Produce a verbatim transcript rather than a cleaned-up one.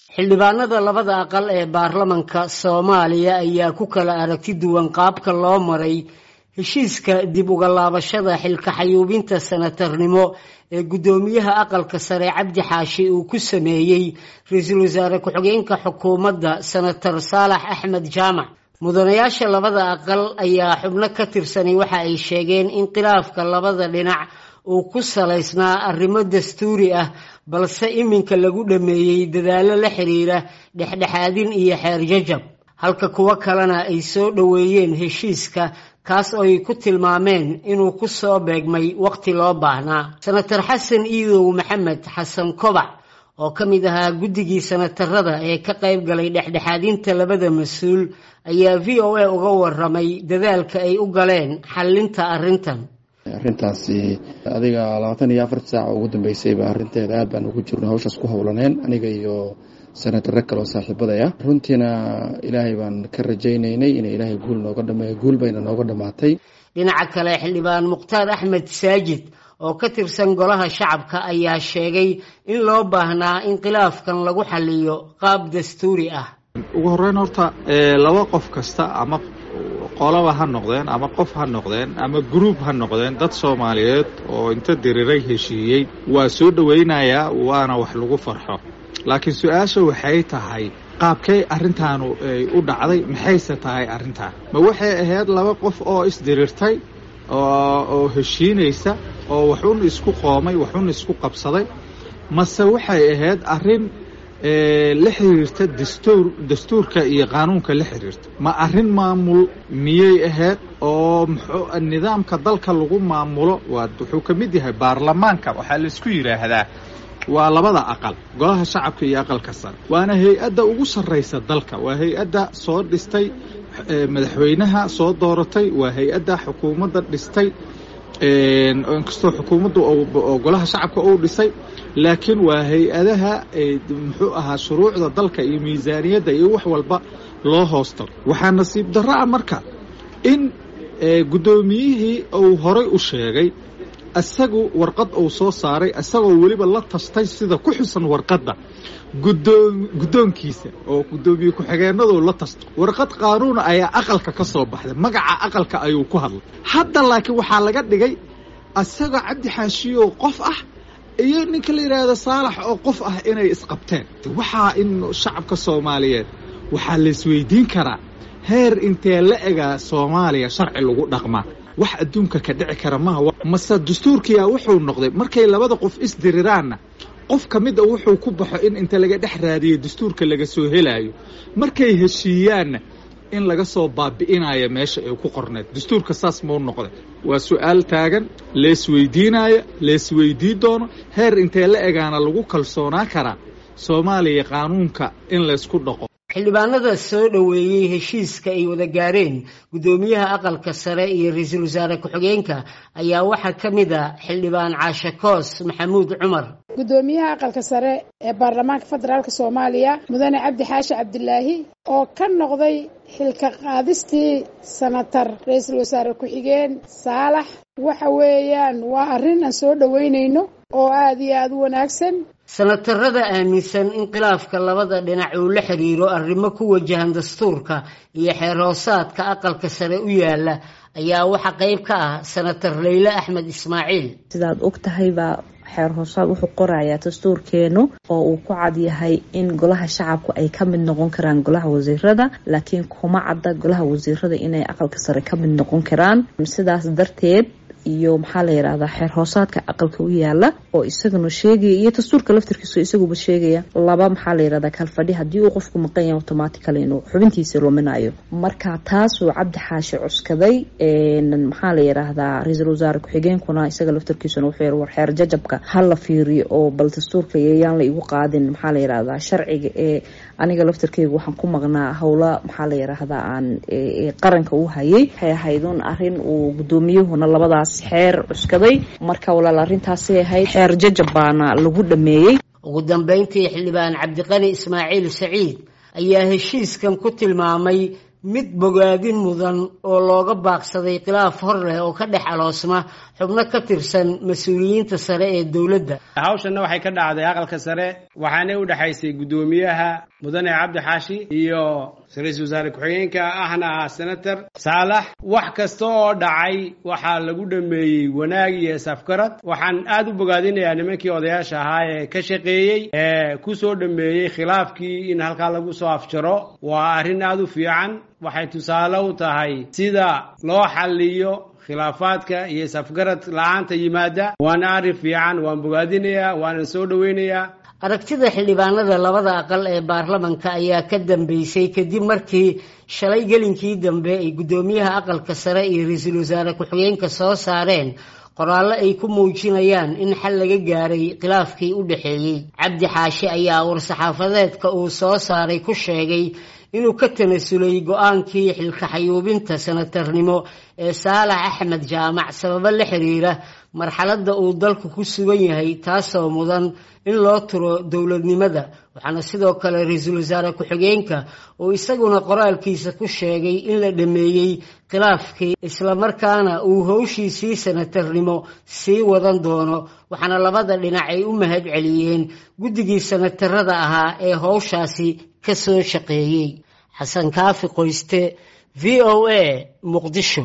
xildhibaanada labada aqal ee baarlamanka Soomaaliya ayaa ku kala aragti duwan qaabka loo maray heshiiska dib uga laabashada xilka xayuubinta sanatarnimo ee gudoomiyaha aqalka sare Cabdi Xaashi uu ku sameeyay ra'iisul wasaare ku-xigeenka xukuumadda Senator Saalax Axmed Jaamac. mudanayaasha labada aqal ayaa xubno ka tirsanay waxa ay sheegeen in khilaafka labada dhinac uu ku saleysnaa arrimo dastuuri ah balse iminka lagu dhameeyay dadaalo la xiriira dhexdhexaadin iyo xeer jajab, halka kuwa kalena ay soo dhaweeyeen heshiiska kaas oo ay ku tilmaameen inuu ku soo beegmay waqti loo baahnaa. Senator Xasan Iidow Maxamed Xasan Kobac oo ka mid ahaa guddigii senatarada ee ka qayb galay dhexdhexaadinta labada mas'uul ayaa V O A uga waramay dadaalka ay u galeen xallinta arrintan. arrintaasi adiga labaatan iyo afar saac ugu dambeysay ba arrinteeda aad baan ugu jirnay hawshaas ku howlaneen aniga iyo senator kale oo saaxiibadaya. runtiina ilaahay baan ka rajaynaynay in ilaahay guul nooga dhameeyo, guul bayna nooga dhamaatay. dhinaca kale xildhibaan Muqtaar Axmed Saajid oo ka tirsan golaha shacabka ayaa sheegay in loo baahnaa in khilaafkan lagu xalliyo qaab dastuuri ah. ugu horreyn horta laba qof kasta ama qolaba ha noqdeen ama qof ha noqdeen ama group ha noqdeen dad Soomaaliyeed oo inta diriray heshiiyey waa soo dhaweynayaa waana wax lagu farxo. laakiin su'aasha waxay tahay qaabkay arrintan u dhacday, maxayse tahay arrintan? ma waxay ahayd laba qof oo isdirirtay oo oo heshiinaysa oo waxun isku qoomay waxun isku qabsaday, mase waxay ahayd arrin ee la xiriirta dastuur dastuurka iyo qaanuunka la xiriirta? ma arrin maamul miyay ahayd oo muxuu nidaamka dalka lagu maamulo? waa wuxuu ka mid yahay baarlamaanka, waxaa la isku yiraahdaa waa labada aqal, golaha shacabka iyo aqalka sare. waana hay'adda ugu sarreysa dalka, waa hay'adda soo dhistay madaxweynaha soo dooratay, waa hay'adda xukuumadda dhistay ee inkastoo xukuumaddu oo golaha shacabka uu dhisay, laakiin waa hay'adaha muxuu ahaa shuruucda dalka iyo miisaaniyadda iyo wax walba loo hoosto. waxaa nasiib darro ah marka in gudoomiyihii uu horay u sheegay asagu warqad uu soo saaray asagoo weliba la tastay sida ku xusan warqadda gudoom gudoonkiisa oo gudoomiye ku-xigeenadu la tasto. warqad qaanuun ayaa aqalka ka soo baxday, magaca aqalka ayuu ku hadlay. hadda laakiin waxaa laga dhigay asaga Cabdi Xaashi oo qof ah iyo ninka la yiraahdo Saalax oo qof ah inay isqabteen. waxaa in shacabka Soomaaliyeed waxaa la isweydiin karaa heer intee la egaa Soomaaliya sharci lagu dhaqmaa wax adduunka ka dhici kara ma aha. mase dastuurkiya wuxuu noqday markay labada qof isdiriraanna qof kamid ah wuxuu ku baxo in inta laga dhex raadiyo dastuurka laga soo helayo, markay heshiiyaanna in laga soo baabi'inayo meesha ay ku qorneed. dastuurka saas ma u noqday? waa su'aal taagan, la isweydiinayo, la isweydii doono heer intee la egaana lagu kalsoonaa karaa Soomaaliya qaanuunka in la isku dhaqo. xildhibaanada soo dhaweeyay heshiiska ay wada gaareen gudoomiyaha aqalka sare iyo ra'iisul wasaare ku-xigeenka ayaa waxa ka mid ah xildhibaan Caashe Koos Maxamuud Cumar. gudoomiyaha aqalka sare ee baarlamaanka federaalka Soomaaliya mudane Cabdi Xaashi Cabdilaahi oo ka noqday xilka qaadistii senator ra'iisul wasaare ku-xigeen Saalax, waxa weeyaan waa arrin aan soo dhaweynayno oo aad iyo aad u wanaagsan. senatarada aaminsan in khilaafka labada dhinac uu la xiriiro arrimo ku wajahan dastuurka iyo xeer hoosaadka aqalka sare u yaala ayaa waxa qayb ka ah senator Leila Axmed Ismaaciil. sidaad og tahay baa xeer hoosaad wuxuu qorayaa dastuurkeenu oo uu ku cad yahay in golaha shacabku ay ka mid noqon karaan golaha wasiirada, laakiin kuma cadda golaha wasiirada inay aqalka sare ka mid noqon karaan. sidaas darteed iyo maxaa la yiraahdaa xeer hoosaadka aqalka u yaala oo isaguna sheegay iyo dastuurka laftirkiisu isaguba sheegaya laba maxaa la yiraahdaa kal fadhi hadii uu qofku maqan yahay automatically inuu xubintiisa luminayo. marka taas uu Cabdi Xaashi cuskaday ee maxaa la yiraahdaa ra'iisul wasaare ku-xigeenkuna isaga laftirkiisuna wuxuu war xeer jajabka hal la fiiriyo oo bal dastuurka yaan la igu qaadin maxaa la yiraahdaa sharciga ee aniga laftirkeyga waxaan ku maqnaa hawla maxaa la yiraahdaa aan ee qaranka u hayay. waxay ahaydun arrin uu gudoomiyuhuna labadaas xeer cuskaday. marka walaal arrintaasi ahayd xeer jajab baana lagu dhameeyay. ugu dambeyntii xildhibaan Cabdiqani Ismaaciil Saciid ayaa heshiiskan ku tilmaamay mid bogaadin mudan oo looga baaqsaday khilaaf hor leh oo ka dhex aloosma xubno ka tirsan mas-uuliyiinta sare ee dowladda. hawshanna waxay ka dhacday aqalka sare waxaanay u dhaxaysay guddoomiyaha mudane cabdi xaashi iyo ra-iisul wasaare ku-xigeenka ahna senator saalax. wax kasta oo dhacay waxaa lagu dhameeyey wanaag iyo isafgarad. waxaan aad u bogaadinayaa nimankii odayaasha ahaa ee ka shaqeeyey ee ku soo dhameeyey khilaafkii in halkaa lagu soo afjaro. waa arrin aad u fiican. waxay tusaale u tahay sida loo xalliyo khilaafaadka iyo isafgarad la-aanta yimaada. waana arrin fiican, waan bogaadinayaa, waana soo dhoweynayaa. aragtida xildhibaanada labada aqal ee baarlamanka ayaa ka dambeysay kadib markii shalay gelinkii dambe ay guddoomiyaha aqalka sare iyo ra-iisul wasaare ku-xigeenka soo saareen qoraallo ay ku muujinayaan in xal laga gaaray khilaafkii u dhexeeyey. cabdi xaashi ayaa war-saxaafadeedka uu soo saaray ku sheegay inuu ka tanasulay go-aankii xilka xayuubinta senatarnimo ee saalax axmed jaamac sababo la xiriira marxaladda uu dalku ku sugan yahay, taasoo mudan in loo turo dowladnimada. waxaana sidoo kale ra-iisul wasaare ku-xigeenka uu isaguna qoraalkiisa ku sheegay in la dhameeyey khilaafkii islamarkaana uu howshiisii senatarnimo sii wadan doono. waxaana labada dhinac ay u mahad celiyeen guddigii senatarada ahaa ee howshaasi ka soo shaqeeyey. xasan kaafi qoyste, v o a, muqdisho.